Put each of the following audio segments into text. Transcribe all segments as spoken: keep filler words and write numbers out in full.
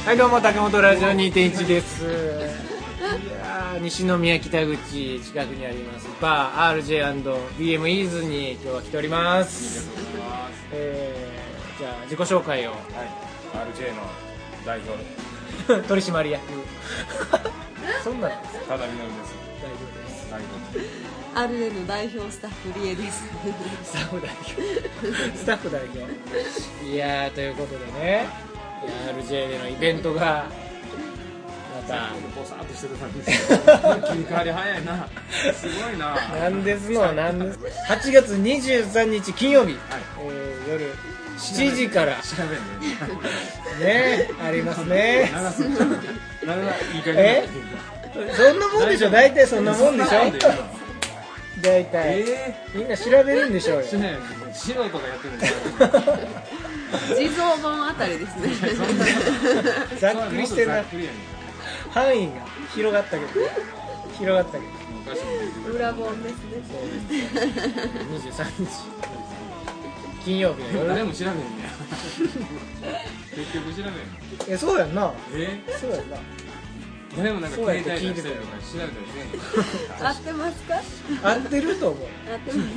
はいどうも竹本ラジオ にてんいち です。いや西宮北口近くにありますバー アールジェイアンドビーエム イーズに今日は来ております。えー、じゃあ自己紹介を。はい、 アールジェイ の代表取締役そんなんですただみのるです。 代表です。 代表です。 アールジェイ の代表スタッフリエです。 スタッフ代表スタッフ代表いやーということでね、アールジェイ でのイベントがまたボサーっとしてる感じですよ。切り替わり早いな。すごいな。 なんですのなんですはちがつにじゅうさんにち金曜日、はい、えー、夜しちじから調べんねねありますね。 長すぎ長いいい加減えそんなもんでしょ。大体そんなもんでしょ。大体、えー、みんな調べるんでしょうよ。 素人がやってるんですよ。 地蔵本あたりですね。 ざっくりしてるな。範囲が広がったけど広がったけど裏本ですね。 そうです。にじゅうさんにち金曜日の夜。 誰も調べんねや。結局調べんの。 えそうやんな。 えそうやんな。 誰もなんか携帯出したりとか調べたりせん。 合ってますか？ 合ってると思う。 合ってます。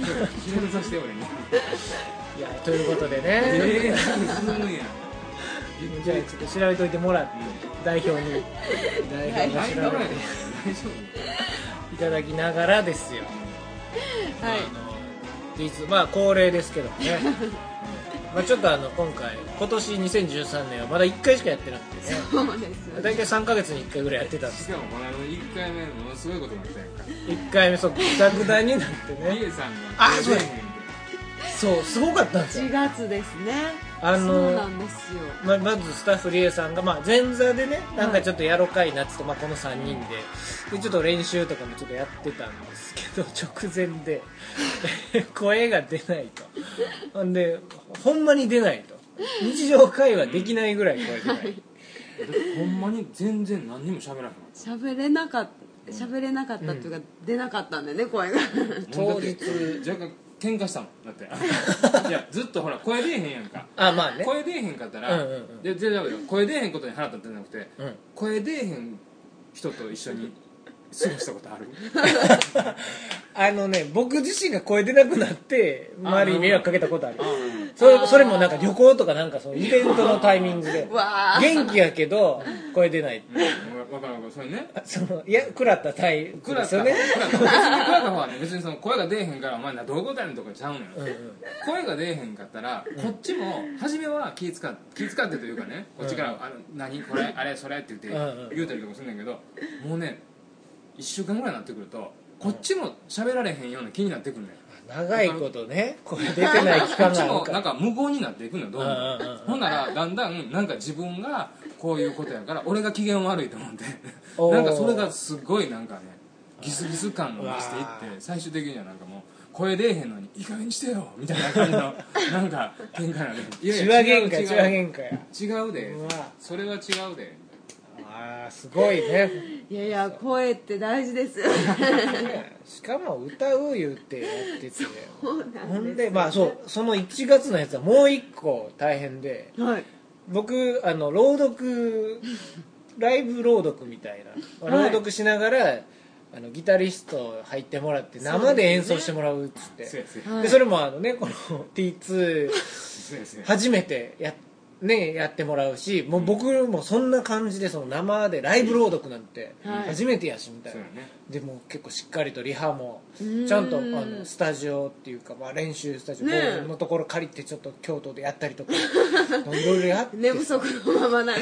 調べさせて俺に。 いやということでね、 えー、すごいやん。 じゃあちょっと調べといてもらって代表に代表が調べていただきながらですよ。 はい。 実まあ恒例ですけどもね。まあちょっとあの今回今年にせんじゅうさんねんはまだいっかいしかやってなくてね。 そうですよ。 大体さんかげつにいっかいぐらいやってたんですしかもこの間いっかいめものすごいことになったやんか。 いっかいめそうグダグダになってね。 リエさんがあそうやそうすごかったんですよ。 しがつですね。 あのそうなんですよ。 ま, まずスタッフリエさんが、まあ、前座でねなんかちょっとやろかいなっつって、まあ、このさんにんででちょっと練習とかもちょっとやってたんですけど直前で声が出ないとほんでほんまに出ないと日常会話できないぐらい声出ない、はい、 ほんまに全然何にも喋らへん。 喋れなかった喋れなかったっていうか、うん、出なかったんでね声が当日若干喧嘩したもんだっていやずっとほら声出えへんやんか。 あまあね声出えへんかったら、うんうんうん、でで声出えへんことに腹立ってなくて、うん、声出えへん人と一緒に過ごしたことあるあのね僕自身が声出なくなって周りに迷惑かけたことある。それ、それもなんか旅行とかなんかそのイベントのタイミングで元気やけど声出ない分かる分かるそれねそのいや食らったタイプですよね。 食らった別に食らった方はね別にその声が出えへんからお前などういうことやねんとかちゃうのよ、うんうん、声が出えへんかったらこっちも初めは気使って気使ってというかねこっちから、うん、あの何これあれそれって言って言うたりとかするんだけどもうねいっしゅうかんぐらいになってくるとこっちも喋られへんような気になってくるのよ。 長いことね声出てない期間があるからこっちもなんか無言になっていくのよどんどん。ほんならだんだんなんか自分がこういうことやから俺が機嫌悪いと思ってなんかそれがすごいなんかねギスギス感を増していって最終的にはなんかもう声出えへんのにいい加減にしてよみたいな感じのなんか喧嘩なんで血は喧嘩血は喧嘩や違うでそれは違うで。 あーすごいね。 いやいや声って大事ですよしかも歌う言うてやっててそうなんですよ。 ほんでまあそうそのいちがつのやつはもう一個大変で、はい、僕あの朗読ライブ朗読みたいな、まあ、朗読しながら、はい、あのギタリスト入ってもらって生で演奏してもらうっつって そ,、ね、で, でそれもあのねこの ティーツー 初めてやってね、やってもらうしもう僕もそんな感じでその生でライブ朗読なんて初めてやしみたいな、はい、でも結構しっかりとリハもちゃんとあのスタジオっていうか、まあ、練習スタジオのところ借りてちょっと京都でやったりとかいろいろやって寝不足のままなんか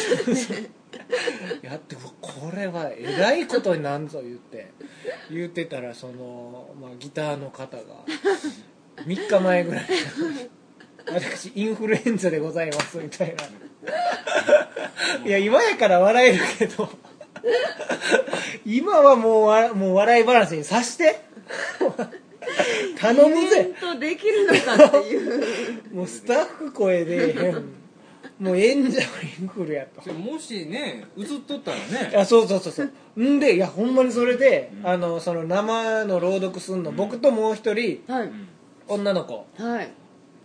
やってこれはえらいことになんぞ言って言ってたらその、まあ、ギターの方がみっかまえぐらい私インフルエンザでございますみたいないや今やから笑えるけど今はもうわもう笑い話にさして頼むぜ。 イベントできるのかっていうもうスタッフ声でへんもう演者はインフルやともしね映っとったらねいやそうそうそうそうんでいやほんまにそれで、うん、あのその生の朗読すんの、うん、僕ともう一人、はい、女の子、 はい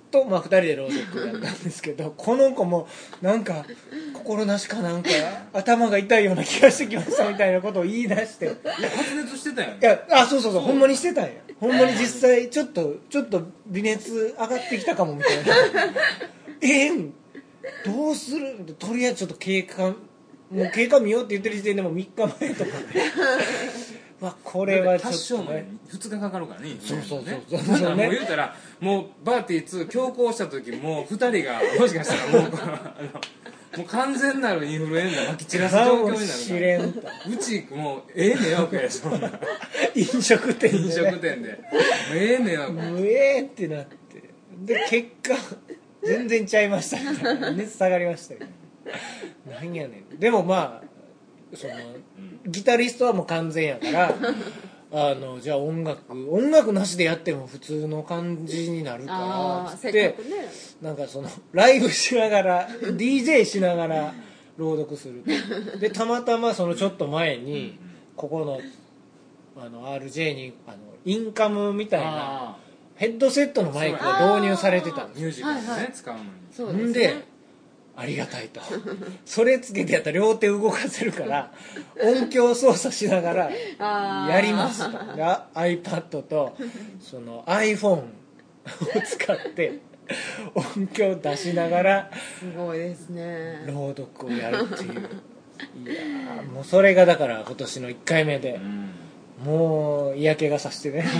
と、まあ、ふたりで朗読やったんですけどこの子もなんか心なしかなんか頭が痛いような気がしてきましたみたいなことを言い出していや発熱してたやん。いやあそうそうそうほんまにしてたんやほんまに実際ちょっとちょっと微熱上がってきたかもみたいなえー、どうするとりあえずちょっと経過もう経過見ようって言ってる時点でもみっかまえとかでまあこれはちょっと、ね、 発症までふつかかかるからね。 そうそうそうそうそうそう、ね、もう言うたらもうバーティーツー強行した時もうふたりがもしかしたらもうあのもう完全なるインフルエンザまき散らす状況になるからうちもうええ迷惑やそんな飲食店で、ね、 飲食店でもうええ迷惑もうええってなってで結果全然ちゃいましたね熱下がりましたよなんやねんでもまあそのギタリストはもう完全やからあのじゃあ音楽音楽なしでやっても普通の感じになるからつって、ね、なんかそのライブしながらディージェー しながら朗読するでたまたまそのちょっと前にここのあの アールジェー にあのインカムみたいなヘッドセットのマイクが導入されてたんですミュージカルでね、はいはい、使うのにそうですねでありがたいとそれつけてやったら両手動かせるから音響操作しながらやりますと iPad とその iPhone を使って音響出しながらすごいですね朗読をやるっていういやもうそれがだから今年のいっかいめで、うん、もう嫌気がさしてね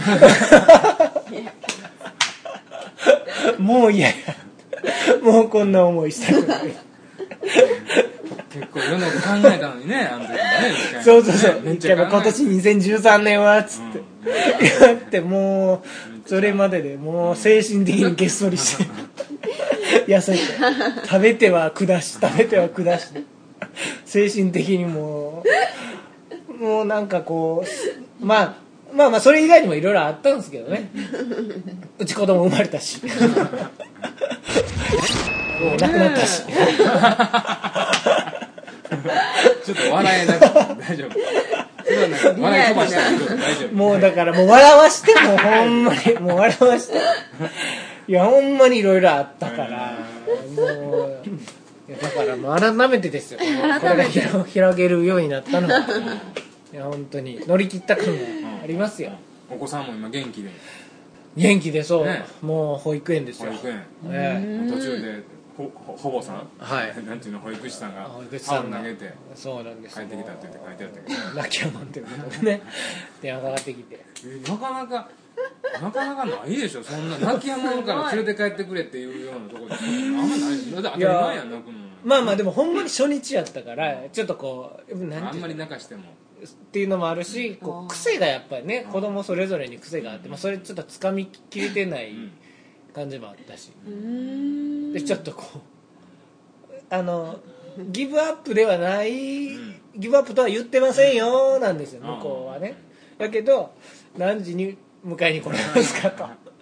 もう嫌やもうこんな思いしたくない結構世の考えたのにねあの時ねそうそうそうめっちゃ今年にせんじゅうさんねんはつって、うん、やってもうそれまででもう精神的にげっそりして痩せて食べては下し食べては下し精神的にもうもうなんかこうまあまあまあそれ以外にもいろいろあったんですけどねうち子供生まれたしもう亡くなったしちょっと笑えなくて大丈夫笑い飛ばしたけど大丈夫もうだからもう笑わしてもほんまにもう笑わしていやほんまにいろいろあったからもういやだからもう改めてですよこれが広, 広げるようになったのはいや本当に乗り切った感がありますよ、 うん、お子さんも今元気で元気でそう、ね、もう保育園ですよ保育園、 えー、途中でほほぼさん、 はい、 なんていうの保育士さんが保育士さんが投げてそうなんです帰ってきたって言って書いてあったけど泣きやまんということでね電話かかってきてなかなかなかなかないでしょそんな泣きやまんから連れて帰ってくれっていうようなところであんまないだって当たり前やん泣くのまあまあでもほんまに初日やったからちょっとこうなんていうあんまり泣かしてもっていうのもあるしこう癖がやっぱりね子供それぞれに癖があって、まあ、それちょっとつかみきれてない感じもあったしでちょっとこうあのギブアップではない、うん、ギブアップとは言ってませんよなんですよ向こうはねだけど何時に迎えに来れますかと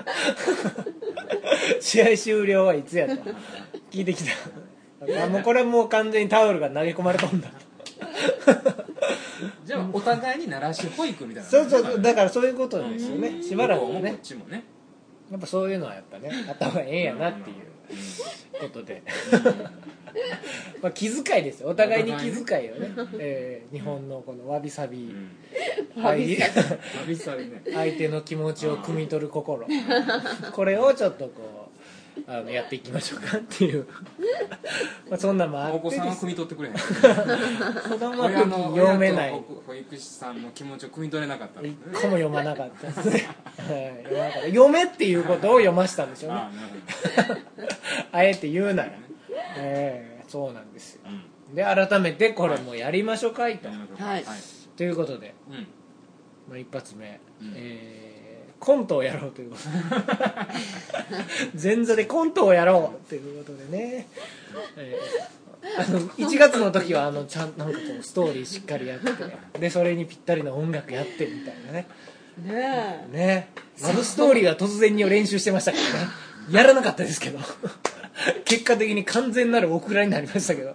試合終了はいつやと聞いてきたあもうこれはもう完全にタオルが投げ込まれとんだとじゃあお互いに鳴らし保育みたいなそうそうだからそういうことですよね、うん、しばらくねこっちもねやっぱそういうのはやっぱねあった方がええんやなっていうことでまあ気遣いですよお互いに気遣いをね、えー、日本のこのわびさび、うん、わびさびね相手の気持ちを汲み取る心これをちょっとこうあのやっていきましょうかっていうまあそんなもあってお子さんは汲み取ってくれへん子供は読めない保育士さんの気持ちを汲み取れなかった一個も読まなかったですね、はい、読まなかった読めっていうことを読ましたんでしょうね あ, あえて言うなら、えー、そうなんですよ、うん、で改めてこれもやりましょうかいと、はい、ということで、うんまあ、一発目、うんえーコントをやろうということで前座でコントをやろうということでね、えー、あのいちがつの時はあのちゃんなんかこうストーリーしっかりやってでそれにぴったりの音楽やってみたいなねねえねラブストーリーは突然に練習してましたからねやらなかったですけど結果的に完全なるオクラになりましたけど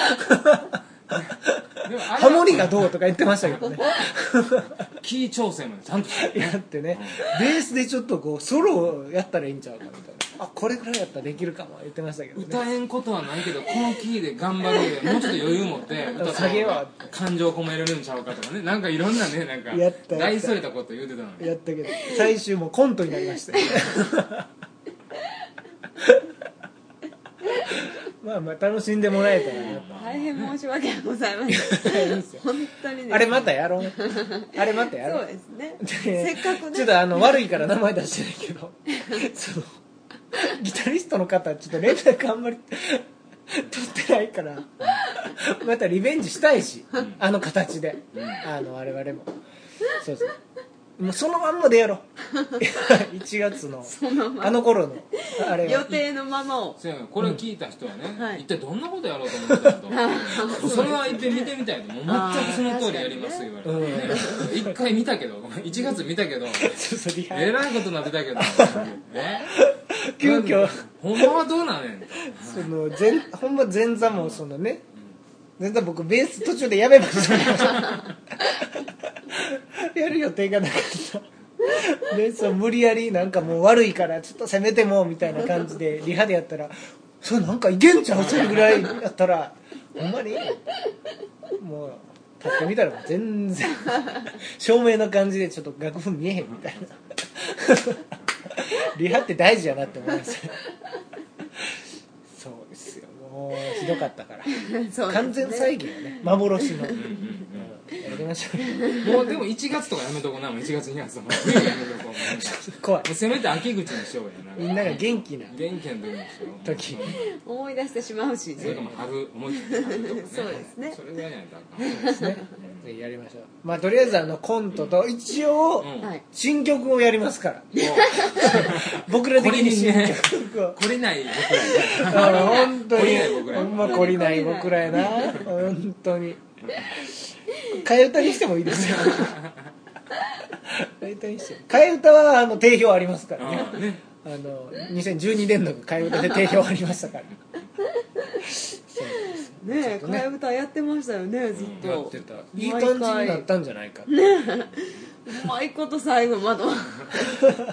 ハモリがどうとか言ってましたけどねキー調整までちゃんとやってね、うん、ベースでちょっとこうソロをやったらいいんちゃうかみたいなあこれぐらいやったらできるかも言ってましたけど、ね、 歌えんことはないけどこのキーで頑張るでもうちょっと余裕持って歌った方が感情込めれるんちゃうかとかね、なんかいろんなねなんかやったやった大それたこと言うてたのにやったけど最終もうコントになりましたよねまあまあ楽しんでもらえたらなと。 大変申し訳ございません本当にです、ね、 あれまたやろうあれまたやろうそうですねせっかくねちょっとあの悪いから名前出してないけどそのギタリストの方ちょっと連絡あんまり取ってないからまたリベンジしたいし、うん、あの形で、うん、あの我々もそうですねもうそのまんまでやろういちがつのあの頃のあれ予定のままをそうやこれを聞いた人はね、うんはい、一体どんなことやろうと思ってたとそれは一遍見てみたいともう全くその通りやりますよ言われて、ね、一、うん、回見たけどいちがつ見たけどえらいことになってたけどえ急遽ほんまはどうなんねんその前ほんま前座もそのね前座僕ベース途中でやめましたやる予定がなかったベースを無理やりなんかもう悪いからちょっと攻めてもみたいな感じでリハでやったらそれなんかいけんちゃうそれぐらいやったらほんまにもう立ってみたら全然照明の感じでちょっと楽譜見えへんみたいなリハって大事やなって思いますそうですよもうひどかったから、ね、完全再現はね幻のやりましょうもうでもいちがつとかやめとこうなもういちがつにがつとか冬やめとこう怖いせめて秋口にしようやなみんなが元気な元気な時にしよう時思い出してしまうしねそれかも春思い切って春とかねそうですねそれぐらいじゃないとあかんそうですねぜひやりましょうまあとりあえずあのコントと一応、うん、新曲をやりますから僕ら的に新曲を懲りない僕らや本当にほんま懲りない僕らやな本当に替え歌にしてもいいですよ替え歌にしても替え歌はあの定評ありますからねあ、ね、あのにせんじゅうにねんどの替え歌で定評ありましたからねえ替え歌やってましたよねずっと、うん、やってたいい感じになったんじゃないかねえうまいこと最後まだそうそうそう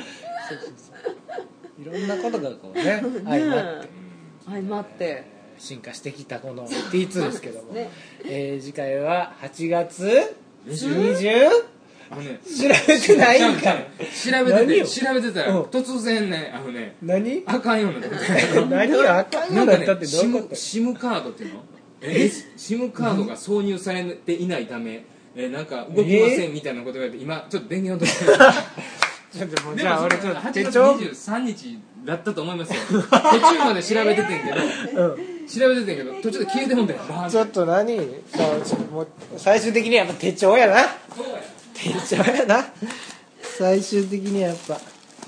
いろんなことがこうね相まって相まって進化してきたこの ティーツー ですけども、ねえー、次回ははちがつにじゅうあのね、調べてないんかい調べてて調べてたら、うん、突然ねあのね何あかんようになって何があかんようになったってどういうこと、 ね、シムカードっていうのえ SIM カードが挿入されていないため、えー、なんか動きませんみたいなこと言われて今ちょっと電源を取ってちょっともうじゃあ俺ちょっとはちがつにじゅうさんにちだったと思いますよ途中まで調べててんけど、うん、調べててんけど途中で消えてもんだよちょっと何そうもう最終的にはやっぱ手帳やな手帳やな最終的にはやっぱよ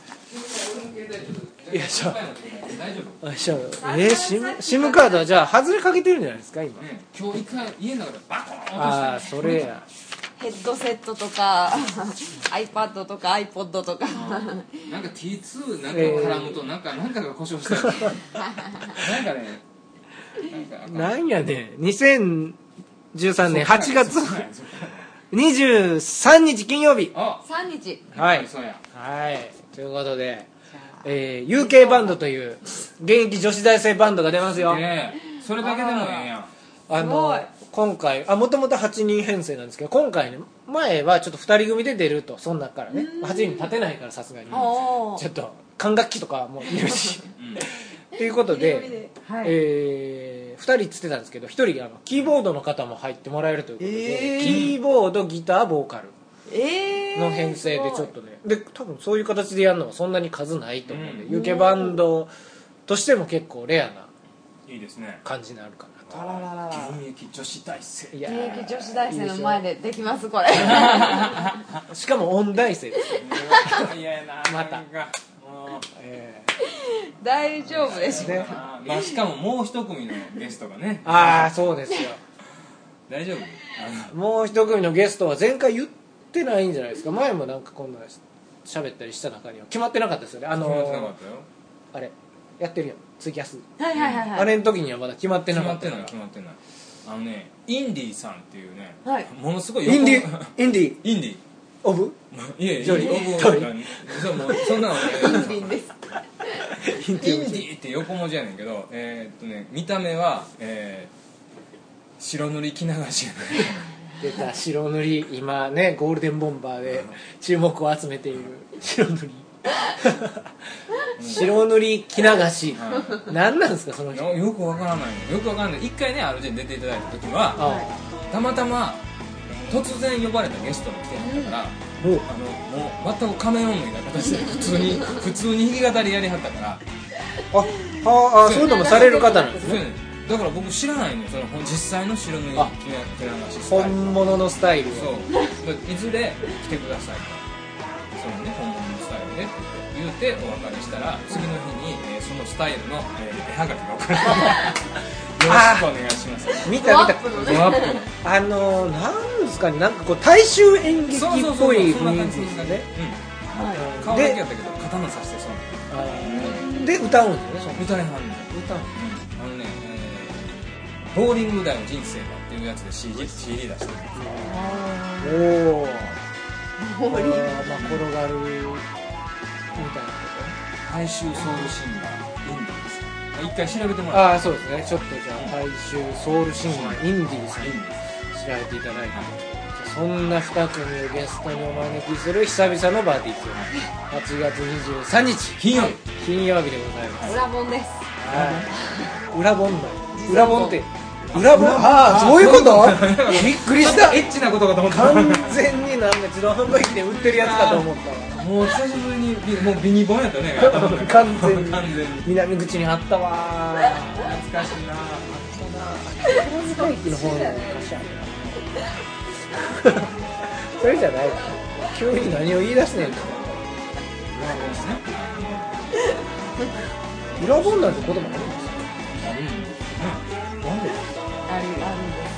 いしょよいしょえー、シム、シムカードはじゃあ外れかけてるんじゃないですか今、 ね、今日一回家の中でバコーン落としてああそれやヘッドセットとかiPad とか iPod とかなんか ティーツー なんか絡むとなんか、えー、なんかが故障したなんかねなんやねんにせんじゅうさんねんはちがつにじゅうさんにち金曜日さんにちはい、はい、ということで、えー、ユーケー バンドという現役女子大生バンドが出ますよ、 ね、それだけでもええやんあの今回あもともとはちにん編成なんですけど今回ね前はちょっとふたり組で出るとそん中からねはちにん立てないからさすがにちょっと管楽器とかもいるしということで、はいえー、ふたりっつってたんですけどひとりあのキーボードの方も入ってもらえるということで、えー、キーボードギターボーカルの編成でちょっとねで多分そういう形でやるのはそんなに数ないと思うんで、うん、ユーケーバンドとしても結構レアないいですね感じになるかなあらららら現役女子大生現役女子大生の前でできますこれしかも音大生ですよいやなまたえー、大丈夫ですね、 まあ、しかももう一組のゲストがねああそうですよ大丈夫もう一組のゲストは前回言ってないんじゃないですか前もなんかこんな喋ったりした中には決まってなかったですよねあのー、決まってなかったよあれやってるよツイキャスはいはいはい、はい、 あれの時にはまだ決まってなかった決まってない決まってないあのねインディーさんっていうね、 はい、 ものすごいインディインディインディオブいやいやジョリーオブそうもうそんなのねインディですインディーって横文字やねんけど、えー、っとね見た目は、えー、白塗り着流しやね出た白塗り、今ねゴールデンボンバーで注目を集めている白塗り白塗り着流し、うん、何なんですかその人。 よくわからないのよくわからない一回ね アールジェー に出ていただいた時は、はい、たまたま突然呼ばれたゲストに来てはったから、うん、あのもう全く仮面を脱いだ形で普通に普通に弾き語りやりはったからあああそういうのもされる方なんですね。 だから僕知らないのよその実際の白塗り着流しスタイル、本物のスタイルをそういずれ来てくださいとそのね本物のスタイルでって言って言うてお別れしたら次の日に、えー、そのスタイルの、えー、絵はがきが送られてよろしくお願いします見た見たあのー、なんですかねなんかこう大衆演劇っぽい雰囲気ですよね。 顔だけやったけど刀さしてそうで歌うんですよね。 歌いはんねん歌う、うん、あのね、えー、ボーリング台の人生だっていうやつで シーディー, シーディー 出してるんですよ。 おおボーリングまあ転がるみたいな大衆ソウルシンガーインディーです一回調べてもらって。 ああそうですねちょっとじゃあ大衆ソウルシンガーインディーさんに調べていただいて、そんなふた組をゲストにお招きする久々のバーティーツはちがつにじゅうさんにち金曜日金曜日でございます。 裏本です。 はい裏本だ裏本って裏本ああそういうことびっくりしたエッチなことかと思った完全になんか自動販売機で売ってるやつかと思ったわ。 もう久しぶりにもうビニボンやったね完全に南口にあったわ懐かしいな販売機の方の昔あるなそれじゃない急に何を言い出すねんって裏本なんて言葉あるんですか。 あるんですなんであるあるんです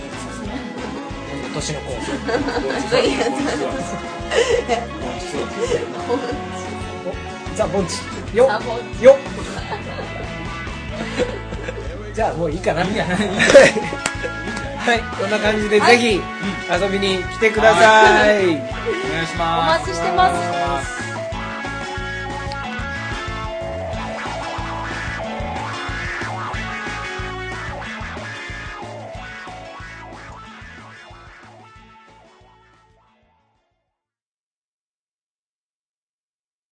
年の子ザ・ボンチよっよっじゃあもういいかな。はいこんな感じでぜひ遊びに来てください。 お願いします。 お待ちしてます。